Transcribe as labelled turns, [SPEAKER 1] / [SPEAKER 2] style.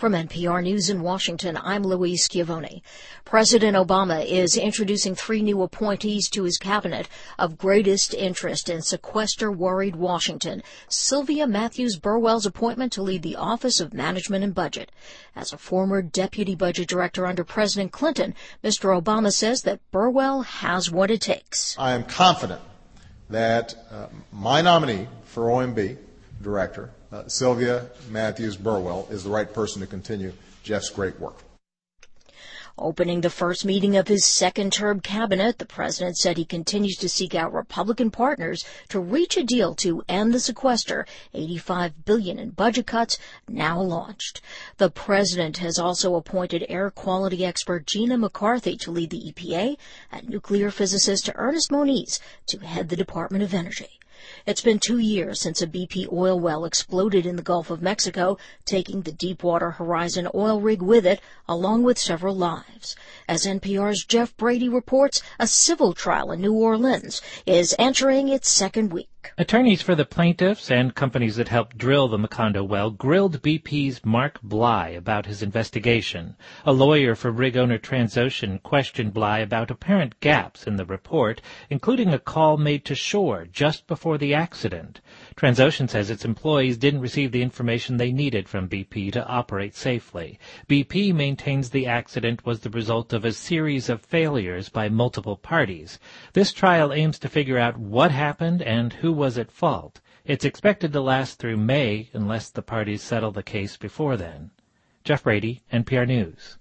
[SPEAKER 1] From NPR News in Washington, I'm Louise Schiavone. President Obama is introducing 3 new appointees to his cabinet of greatest interest in sequester-worried Washington. Sylvia Matthews Burwell's appointment to lead the Office of Management and Budget. As a former deputy budget director under President Clinton, Mr. Obama says that Burwell has what it takes.
[SPEAKER 2] I am confident that my nominee for OMB director, Sylvia Matthews Burwell, is the right person to continue Jeff's great work.
[SPEAKER 1] Opening the first meeting of his second-term cabinet, the president said he continues to seek out Republican partners to reach a deal to end the sequester, $85 billion in budget cuts now launched. The president has also appointed air quality expert Gina McCarthy to lead the EPA and nuclear physicist Ernest Moniz to head the Department of Energy. It's been 2 years since a BP oil well exploded in the Gulf of Mexico, taking the Deepwater Horizon oil rig with it, along with several lives. As NPR's Jeff Brady reports, a civil trial in New Orleans is entering its second week.
[SPEAKER 3] Attorneys for the plaintiffs and companies that helped drill the Macondo well grilled BP's Mark Bly about his investigation. A lawyer for rig owner Transocean questioned Bly about apparent gaps in the report, including a call made to shore just before the accident. Transocean says its employees didn't receive the information they needed from BP to operate safely. BP maintains the accident was the result of a series of failures by multiple parties. This trial aims to figure out what happened and who was at fault. It's expected to last through May unless the parties settle the case before then. Jeff Brady, NPR News.